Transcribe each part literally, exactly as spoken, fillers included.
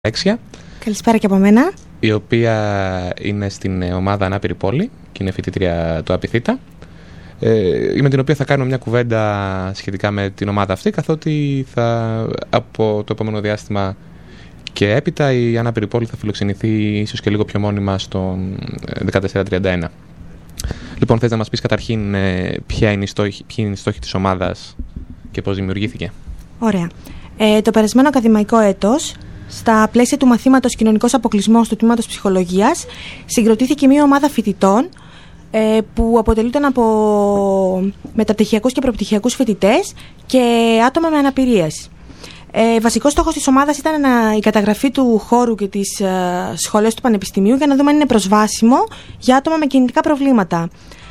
Αλέξια. Καλησπέρα και από μένα. Η οποία είναι στην ομάδα Ανάπηρη Πόλη και είναι φοιτήτρια του ΑΠΙΘΙΤΑ. Ε, με την οποία θα κάνω μια κουβέντα σχετικά με την ομάδα αυτή, καθότι θα, από το επόμενο διάστημα και έπειτα η Ανάπηρη Πόλη θα φιλοξενηθεί ίσως και λίγο πιο μόνιμα στο δεκατέσσερα τριάντα ένα. Λοιπόν, θες να μας πεις καταρχήν ποια είναι η στόχη, ποιοι είναι οι στόχοι της ομάδας και πώς δημιουργήθηκε? Ωραία. Ε, το περασμένο ακαδημαϊκό έτος, στα πλαίσια του μαθήματος Κοινωνικός Αποκλεισμός του Τμήματος Ψυχολογίας, συγκροτήθηκε μια ομάδα φοιτητών ε, που αποτελούνταν από μεταπτυχιακούς και προπτυχιακούς φοιτητές και άτομα με αναπηρίες. Ε, βασικός στόχος της ομάδας ήταν να, η καταγραφή του χώρου και τις ε, σχολές του Πανεπιστημίου για να δούμε αν είναι προσβάσιμο για άτομα με κινητικά προβλήματα.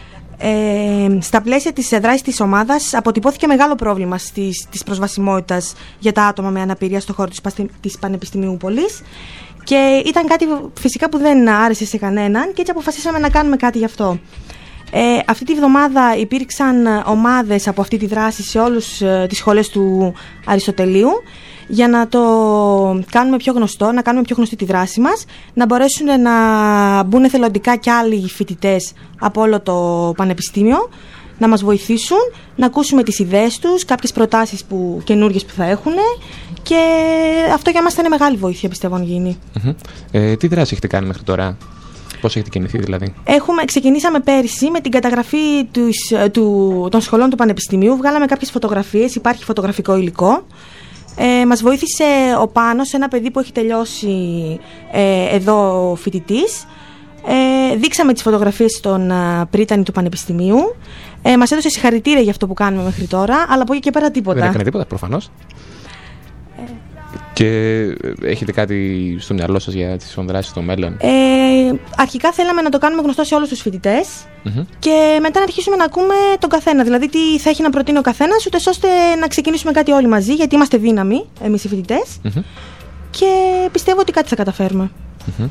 Ε, στα πλαίσια της δράσης της ομάδας αποτυπώθηκε μεγάλο πρόβλημα στις, της προσβασιμότητας για τα άτομα με αναπηρία στον χώρο της, της Πανεπιστημίου Πόλης και ήταν κάτι φυσικά που δεν άρεσε σε κανέναν και έτσι αποφασίσαμε να κάνουμε κάτι γι' αυτό. Ε, αυτή τη βδομάδα υπήρξαν ομάδες από αυτή τη δράση σε όλες ε, τις σχολές του Αριστοτελείου για να το κάνουμε πιο γνωστό, να κάνουμε πιο γνωστή τη δράση μας, να μπορέσουν να μπουν εθελοντικά κι άλλοι φοιτητές από όλο το πανεπιστήμιο, να μας βοηθήσουν, να ακούσουμε τις ιδέες τους, κάποιες προτάσεις που, καινούργιες που θα έχουν και αυτό για μας θα είναι μεγάλη βοήθεια, πιστεύω, αν γίνει. Mm-hmm. Ε, τι δράση έχετε κάνει μέχρι τώρα? Πώς έχετε κινηθεί δηλαδή? Έχουμε, ξεκινήσαμε πέρυσι με την καταγραφή τους, του, των σχολών του Πανεπιστημίου, βγάλαμε κάποιες φωτογραφίες, υπάρχει φωτογραφικό υλικό. Ε, μας βοήθησε ο Πάνος, ένα παιδί που έχει τελειώσει ε, εδώ φοιτητής. Ε, δείξαμε τις φωτογραφίες στον uh, πρίτανη του Πανεπιστημίου. Ε, μας έδωσε συγχαρητήρια για αυτό που κάνουμε μέχρι τώρα, αλλά από εκεί και πέρα τίποτα. Δεν έκανε τίποτα, προφανώς. Ε... Και έχετε κάτι στο μυαλό σας για τις δράσεις στο μέλλον? Ε, αρχικά θέλαμε να το κάνουμε γνωστό σε όλους τους φοιτητές mm-hmm. και μετά να αρχίσουμε να ακούμε τον καθένα. Δηλαδή, τι θα έχει να προτείνει ο καθένας, ούτε ώστε να ξεκινήσουμε κάτι όλοι μαζί, γιατί είμαστε δύναμοι εμείς οι φοιτητές mm-hmm. και πιστεύω ότι κάτι θα καταφέρουμε. Mm-hmm.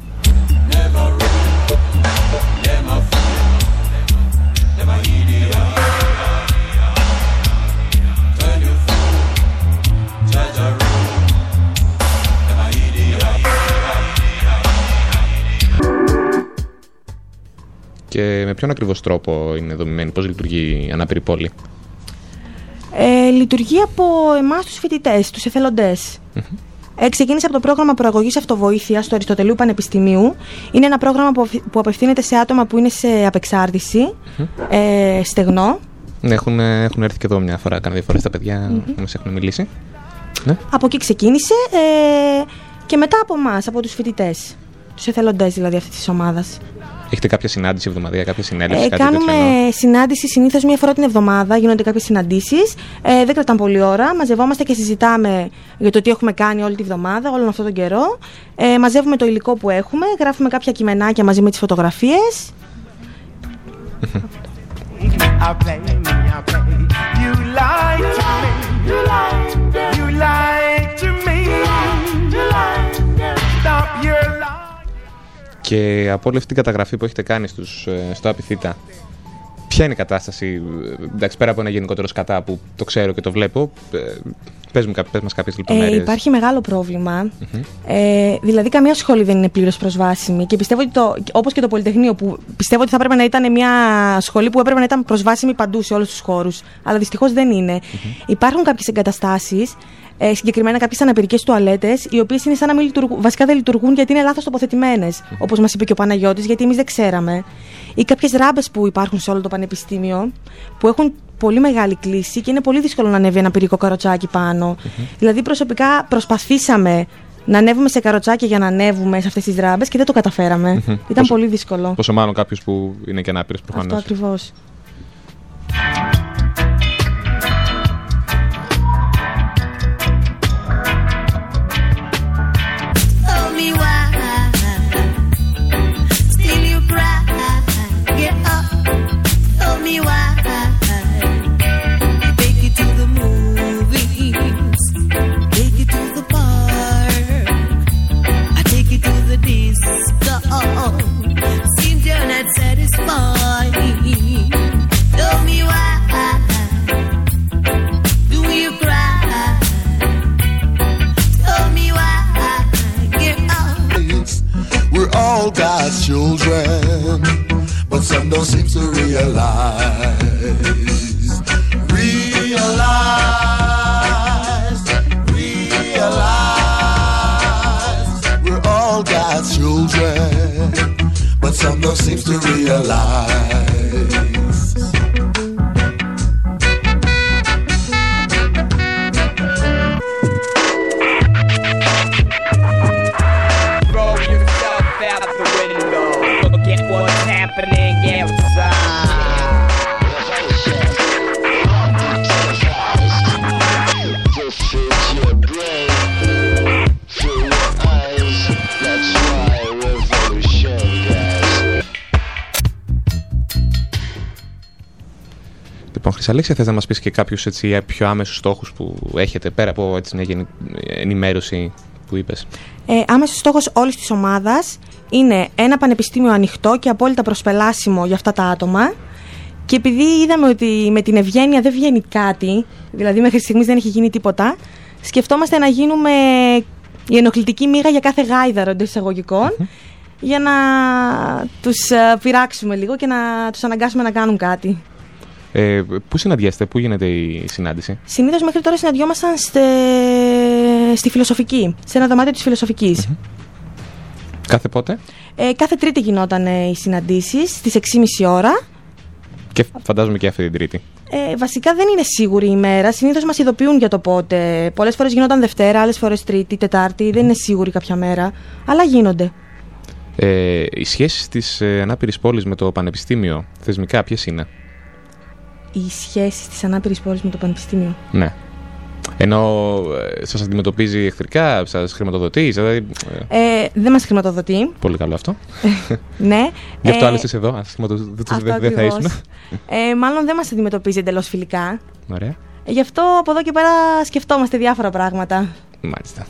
Και με ποιον ακριβώς τρόπο είναι δομημένη, πώς λειτουργεί η Ανάπηρη Πόλη? Ε, λειτουργεί από εμάς τους φοιτητές, τους εθελοντές. Mm-hmm. Ε, ξεκίνησε από το πρόγραμμα προαγωγής αυτοβοήθειας του Αριστοτελείου Πανεπιστημίου. Είναι ένα πρόγραμμα που, που απευθύνεται σε άτομα που είναι σε απεξάρτηση, mm-hmm. ε, στεγνό. Έχουν, έχουν έρθει και εδώ μια φορά, κάνα δύο φορές τα παιδιά mm-hmm. που μας έχουν μιλήσει. Ναι. Από εκεί ξεκίνησε ε, και μετά από εμάς, από τους φοιτητές, τους εθελοντές δηλαδή αυτής της ομάδας. Έχετε κάποια συνάντηση εβδομαδιαία, κάποια συνέλευση, ε, κάτι κάνουμε τέτοιο? συνάντηση συνήθως μία φορά την εβδομάδα, γίνονται κάποιες συναντήσεις. Ε, δεν κρατάνε πολλή ώρα. Μαζευόμαστε και συζητάμε για το τι έχουμε κάνει όλη τη βδομάδα, όλον αυτόν τον καιρό. Ε, μαζεύουμε το υλικό που έχουμε, γράφουμε κάποια κειμενάκια μαζί με τις φωτογραφίες. Και από όλη αυτή την καταγραφή που έχετε κάνει στους, στο ΑΠΙΘΙΤΑ, ποια είναι η κατάσταση? Εντάξει, πέρα από ένα γενικότερο σκατά που το ξέρω και το βλέπω, πες, μου, πες μας κάποιες λεπτομέρειες. Ε, υπάρχει μεγάλο πρόβλημα. Mm-hmm. Ε, δηλαδή, καμία σχολή δεν είναι πλήρως προσβάσιμη. Και πιστεύω ότι, το, όπως και το Πολυτεχνείο, που πιστεύω ότι θα έπρεπε να ήταν μια σχολή που έπρεπε να ήταν προσβάσιμη παντού σε όλους τους χώρους. Αλλά δυστυχώς δεν είναι. Mm-hmm. Υπάρχουν κάποιες εγκαταστάσεις. Ε, συγκεκριμένα κάποιες αναπηρικές τουαλέτες, οι οποίες είναι σαν να μην λειτουργούν, βασικά δεν λειτουργούν γιατί είναι λάθος τοποθετημένες, mm-hmm. όπως μας είπε και ο Παναγιώτης, γιατί εμείς δεν ξέραμε. Ή κάποιες ράμπες που υπάρχουν σε όλο το πανεπιστήμιο, που έχουν πολύ μεγάλη κλίση και είναι πολύ δύσκολο να ανέβει ένα πυρικό καροτσάκι πάνω. Mm-hmm. Δηλαδή, προσωπικά προσπαθήσαμε να ανέβουμε σε καροτσάκια για να ανέβουμε σε αυτές τις ράμπες και δεν το καταφέραμε. Mm-hmm. Ήταν πόσο, πολύ δύσκολο. Πόσο μάλλον κάποιος που είναι και ανάπηρος προφανώς. Αυτό ακριβώς. Seems you're not satisfied. all God's children, but some don't seem to realize. Realize, realize, we're all God's children, but some don't seem to realize. Λοιπόν, Χρυσαλέξια, θες να μας πεις και κάποιους έτσι, πιο άμεσους στόχους που έχετε πέρα από έτσι, μια γενι... ενημέρωση που είπες? Ε, άμεσος στόχος όλης της ομάδας είναι ένα πανεπιστήμιο ανοιχτό και απόλυτα προσπελάσιμο για αυτά τα άτομα. Και επειδή είδαμε ότι με την ευγένεια δεν βγαίνει κάτι, δηλαδή μέχρι στιγμής δεν έχει γίνει τίποτα, σκεφτόμαστε να γίνουμε η ενοχλητική μοίρα για κάθε γάιδαρο εντός εισαγωγικών, mm-hmm. για να τους πειράξουμε λίγο και να τους αναγκάσουμε να κάνουν κάτι. Ε, πού συναντιέστε, πού γίνεται η συνάντηση? Συνήθως μέχρι τώρα συναντιόμασταν στε... στη φιλοσοφική, σε ένα δωμάτιο της φιλοσοφικής. Mm-hmm. Κάθε πότε? Ε, κάθε Τρίτη γινόταν οι συναντήσεις, στις έξι και μισή ώρα. Και φαντάζομαι και αυτή την Τρίτη. Ε, βασικά δεν είναι σίγουρη η ημέρα. Συνήθως μας ειδοποιούν για το πότε. Πολλές φορές γινόταν Δευτέρα, άλλες φορές Τρίτη, Τετάρτη. Mm. Δεν είναι σίγουρη κάποια μέρα. Αλλά γίνονται. Ε, οι σχέσεις της ε, ανάπηρης πόλης με το πανεπιστήμιο, θεσμικά, ποιες είναι? Οι σχέσεις της ανάπηρης πόλης με το πανεπιστήμιο. Ναι. Ενώ ε, σας αντιμετωπίζει εχθρικά, σας χρηματοδοτεί, δηλαδή... Ε, δεν μας χρηματοδοτεί. Πολύ καλό αυτό. Ναι. Γι' αυτό ε, άλλες είσαι εδώ, αν δεν δε θα ήσουν. Ε, μάλλον δεν μας αντιμετωπίζει εντελώς φιλικά. Ωραία. Ε, γι' αυτό από εδώ και πέρα σκεφτόμαστε διάφορα πράγματα. Μάλιστα.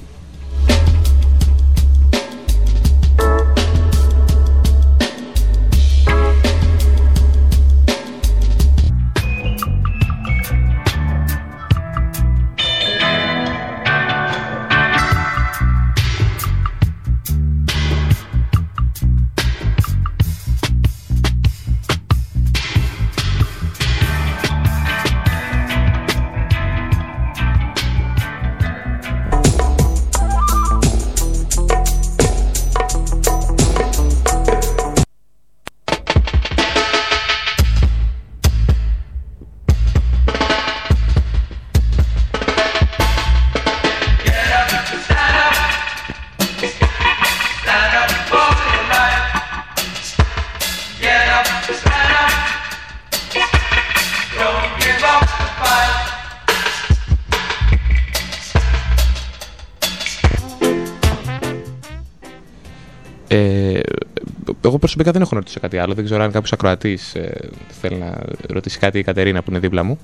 Ε, εγώ προσωπικά δεν έχω να ρωτήσω κάτι άλλο. Δεν ξέρω αν κάποιος ακροατής ε, θέλει να ρωτήσει κάτι η Κατερίνα που είναι δίπλα μου.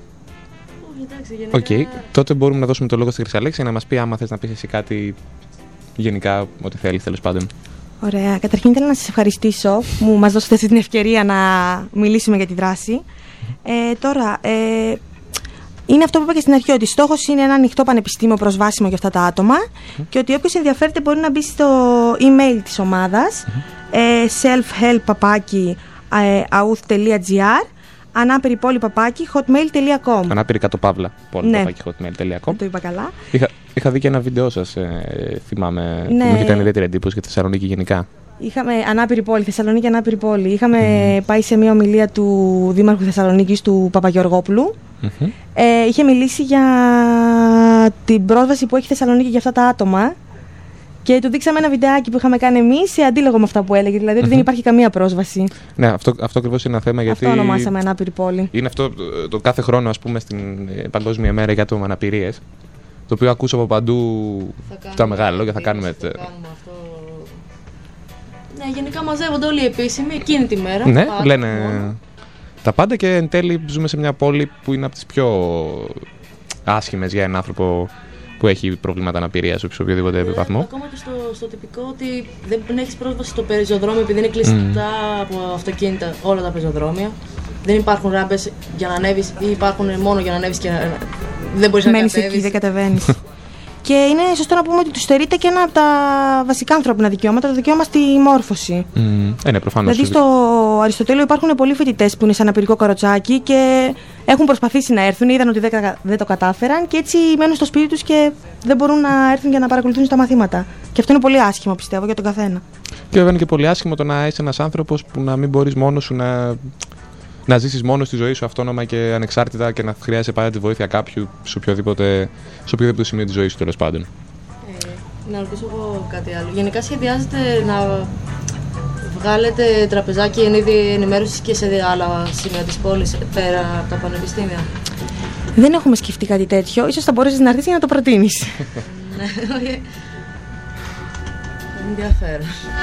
Οκ. Okay. Τότε μπορούμε να δώσουμε το λόγο στη Χρυσαλέξια να μας πει άμα θες να πεις εσύ κάτι γενικά, ό,τι θέλεις τέλος πάντων. Ωραία. Καταρχήν θέλω να σας ευχαριστήσω που μας δώσετε αυτή την ευκαιρία να μιλήσουμε για τη δράση. Ε, τώρα, ε, είναι αυτό που είπα και στην αρχή, ότι στόχος είναι ένα ανοιχτό πανεπιστήμιο προσβάσιμο για αυτά τα άτομα mm-hmm. και ότι όποιος ενδιαφέρεται μπορεί να μπει στο email της ομάδας mm-hmm. ε, selfhelp παπάκι auth τελεία gr ανάπηρη πόλη παπάκι hotmail τελεία com. Ανάπηρη κατ' παύλα πόλη ναι. παπάκι hotmail τελεία com. Το είπα καλά. Είχα, είχα δει και ένα βίντεο σας, ε, θυμάμαι, ναι. που μου είχε κάνει ιδιαίτερη εντύπωση για τη Θεσσαλονίκη γενικά. Είχαμε ανάπηρη πόλη, Θεσσαλονίκη ανάπηρη πόλη. Είχαμε mm. πάει σε μια ομιλία του Δήμαρχου Θεσσαλονίκης, του Παπαγεωργόπουλου. Mm-hmm. Ε, είχε μιλήσει για την πρόσβαση που έχει η Θεσσαλονίκη για αυτά τα άτομα. Και του δείξαμε ένα βιντεάκι που είχαμε κάνει εμείς σε αντίλογο με αυτά που έλεγε. Δηλαδή ότι mm-hmm. δεν υπάρχει καμία πρόσβαση. Ναι, αυτό, αυτό ακριβώς είναι ένα θέμα. Γιατί αυτό ονομάσαμε ανάπηρη πόλη. Είναι αυτό το, το κάθε χρόνο, ας πούμε, στην Παγκόσμια Μέρα για άτομα με αναπηρίες. Το οποίο ακούσω από παντού τα μεγάλα λόγια. Θα κάνουμε. Θα κάνουμε αυτό. Ναι, γενικά μαζεύονται όλοι οι επίσημοι εκείνη τη μέρα. Ναι, λένε μόνο τα πάντα και εν τέλει ζούμε σε μια πόλη που είναι από τις πιο άσχημες για έναν άνθρωπο που έχει προβλήματα αναπηρίας σε οποιοδήποτε βαθμό. Ακόμα και στο, στο τυπικό ότι δεν έχεις πρόσβαση στο πεζοδρόμιο επειδή είναι κλειστά mm. από αυτοκίνητα όλα τα πεζοδρόμια. Δεν υπάρχουν ράμπες για να ανέβεις ή υπάρχουν μόνο για να ανέβεις και να, δεν μπορείς να κατέβεις. Μένεις εκεί, δεν κατεβαίνεις. Και είναι σωστό να πούμε ότι του στερείται και ένα από τα βασικά ανθρώπινα δικαιώματα, το δικαίωμα στη μόρφωση. Mm, είναι προφανώς. Δηλαδή στο Αριστοτέλειο υπάρχουν πολλοί φοιτητές που είναι σε αναπηρικό καροτσάκι και έχουν προσπαθήσει να έρθουν, είδαν ότι δεν το κατάφεραν και έτσι μένουν στο σπίτι τους και δεν μπορούν να έρθουν για να παρακολουθούν τα μαθήματα. Και αυτό είναι πολύ άσχημο, πιστεύω, για τον καθένα. Και βέβαια είναι και πολύ άσχημο το να είσαι ένας άνθρωπος που να μην μπορείς μόνος σου να, να ζήσεις μόνος τη ζωή σου αυτόνομα και ανεξάρτητα και να χρειάζεσαι πάντα τη βοήθεια κάποιου σε οποιοδήποτε, σε οποιοδήποτε σημείο της ζωής σου, τέλος πάντων. Ε, να ρωτήσω εγώ κάτι άλλο. Γενικά σχεδιάζετε να βγάλετε τραπεζάκι εν είδη ενημέρωσης και σε άλλα σημεία της πόλης πέρα από τα πανεπιστήμια? Δεν έχουμε σκεφτεί κάτι τέτοιο. Ίσως θα μπορέσεις να έρθεις για να το προτείνεις. Ναι, όχι. Ενδιαφέρον.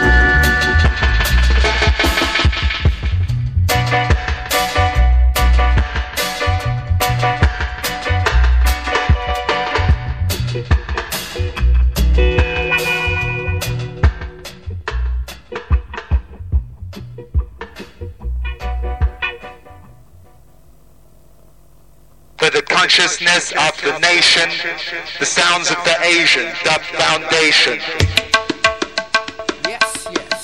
For the consciousness of the nation, the sounds of the Asian Dub Foundation. Yes, yes.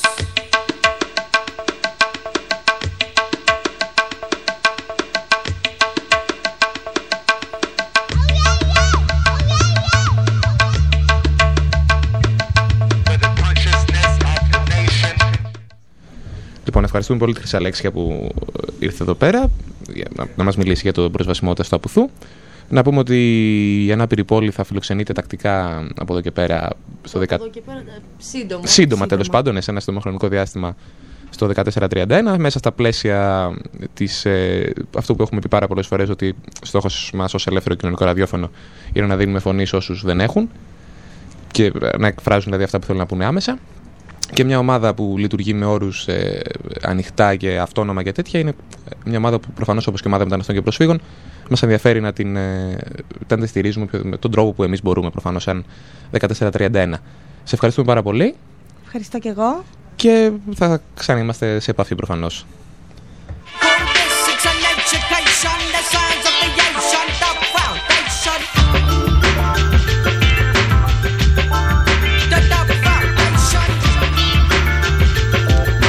For the consciousness of the nation. Λοιπόν, ευχαριστούμε πολύ τη Χρυσαλέξια που ήρθε εδώ πέρα να, να μας μιλήσει για το προσβασιμότητα στο Απουθού. Να πούμε ότι η Ανάπηρη Πόλη θα φιλοξενείται τακτικά από εδώ και πέρα στο Από δεκα... εδώ και πέρα, σύντομα. σύντομα τέλος πάντων, σε ένα σύντομο χρονικό διάστημα στο δεκατέσσερα τριάντα ένα, μέσα στα πλαίσια της, ε, αυτό που έχουμε πει πάρα πολλές φορές, ότι στόχος μας ως ελεύθερο κοινωνικό ραδιόφωνο είναι να δίνουμε φωνή σε όσους δεν έχουν και να εκφράζουν δηλαδή αυτά που θέλουν να πούνε άμεσα. Και μια ομάδα που λειτουργεί με όρους ε, ανοιχτά και αυτόνομα και τέτοια είναι μια ομάδα που προφανώς, όπως και η ομάδα μεταναστών και προσφύγων, μας ενδιαφέρει να την, ε, την στηρίζουμε με τον τρόπο που εμείς μπορούμε, προφανώς, σαν δεκατέσσερα τριάντα ένα. Σε ευχαριστούμε πάρα πολύ. Ευχαριστώ και εγώ. Και θα ξανά είμαστε σε επαφή, προφανώς.